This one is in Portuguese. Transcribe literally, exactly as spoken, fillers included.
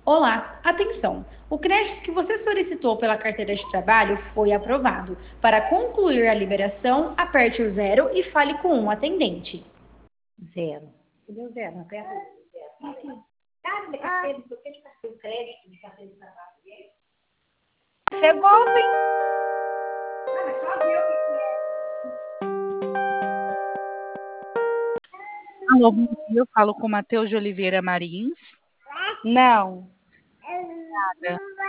Olá, atenção! O crédito que você solicitou pela carteira de trabalho foi aprovado. Para concluir a liberação, aperte o zero e fale com um atendente. Zero. Cadê o zero? Não quero zero. Aqui. Cara, de carteira, por que de carteira? Crédito de carteira de trabalho. Chegou, hein? Ah, mas só ver o que que Alô, bom dia. Eu falo com Matheus de Oliveira Marins. Não.